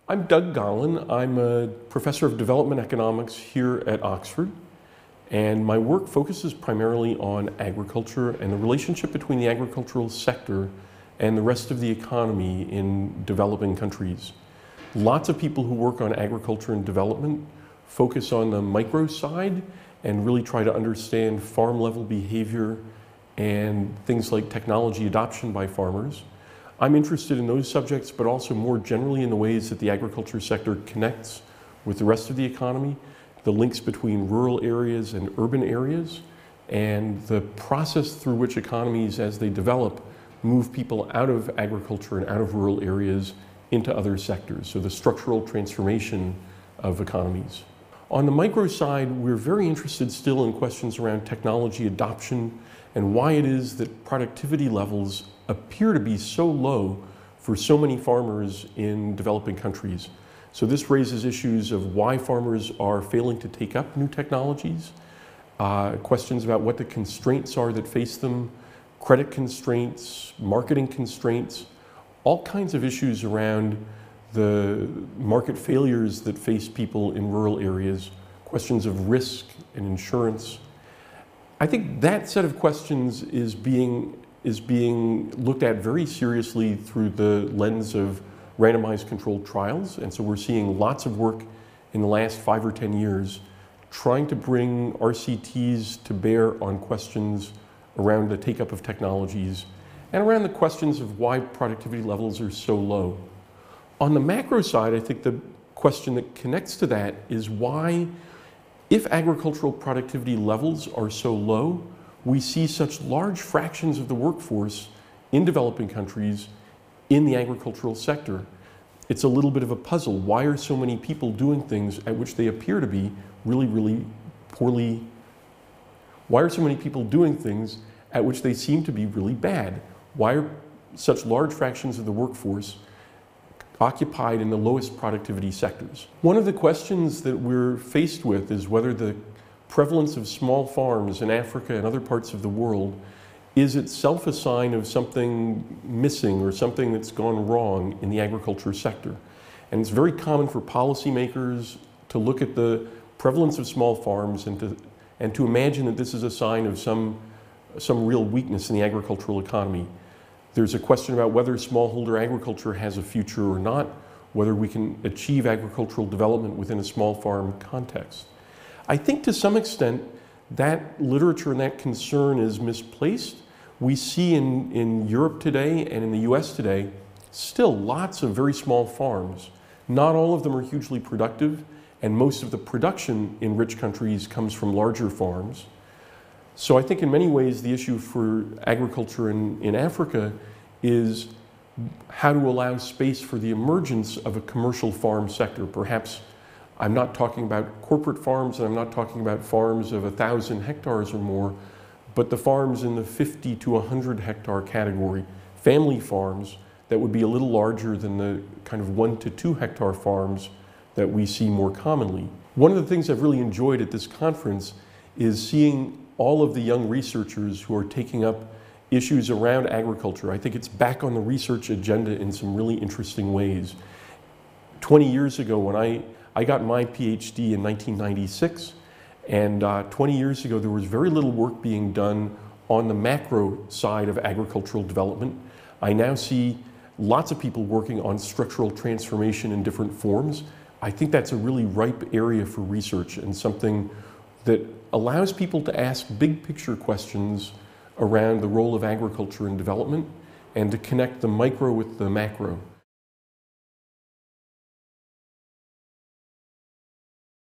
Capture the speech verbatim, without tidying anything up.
I'm Doug Gollan. I'm a professor of development economics here at Oxford, and my work focuses primarily on agriculture and the relationship between the agricultural sector and the rest of the economy in developing countries. Lots of people who work on agriculture and development focus on the micro side and really try to understand farm level behavior and things like technology adoption by farmers. I'm interested in those subjects, but also more generally in the ways that the agriculture sector connects with the rest of the economy, the links between rural areas and urban areas, and the process through which economies, as they develop, move people out of agriculture and out of rural areas into other sectors, so the structural transformation of economies. On the micro side, we're very interested still in questions around technology adoption and why it is that productivity levels appear to be so low for so many farmers in developing countries. So this raises issues of why farmers are failing to take up new technologies, uh, questions about what the constraints are that face them, credit constraints, marketing constraints, all kinds of issues around the market failures that face people in rural areas, questions of risk and insurance. I think that set of questions is being, is being looked at very seriously through the lens of randomized controlled trials. And so we're seeing lots of work in the last five or ten years trying to bring R C Ts to bear on questions around the take-up of technologies and around the questions of why productivity levels are so low. On the macro side, I think the question that connects to that is why, if agricultural productivity levels are so low, we see such large fractions of the workforce in developing countries in the agricultural sector. It's a little bit of a puzzle. Why are so many people doing things at which they appear to be really, really poorly? Why are so many people doing things at which they seem to be really bad? Why are such large fractions of the workforce occupied in the lowest productivity sectors? One of the questions that we're faced with is whether the prevalence of small farms in Africa and other parts of the world is itself a sign of something missing or something that's gone wrong in the agriculture sector. And it's very common for policymakers to look at the prevalence of small farms and to, and to imagine that this is a sign of some, some real weakness in the agricultural economy. There's a question about whether smallholder agriculture has a future or not, whether we can achieve agricultural development within a small farm context. I think to some extent that literature and that concern is misplaced. We see in, in Europe today and in the U S today still lots of very small farms. Not all of them are hugely productive, and most of the production in rich countries comes from larger farms. So I think in many ways the issue for agriculture in, in Africa is how to allow space for the emergence of a commercial farm sector. Perhaps I'm not talking about corporate farms, and I'm not talking about farms of a thousand hectares or more, but the farms in the fifty to one hundred hectare category, family farms that would be a little larger than the kind of one to two hectare farms that we see more commonly. One of the things I've really enjoyed at this conference is seeing all of the young researchers who are taking up issues around agriculture. I think it's back on the research agenda in some really interesting ways. twenty years ago, when I, I got my PhD in nineteen ninety-six, and uh, twenty years ago there was very little work being done on the macro side of agricultural development. I now see lots of people working on structural transformation in different forms. I think that's a really ripe area for research and something that allows people to ask big picture questions around the role of agriculture in development and to connect the micro with the macro.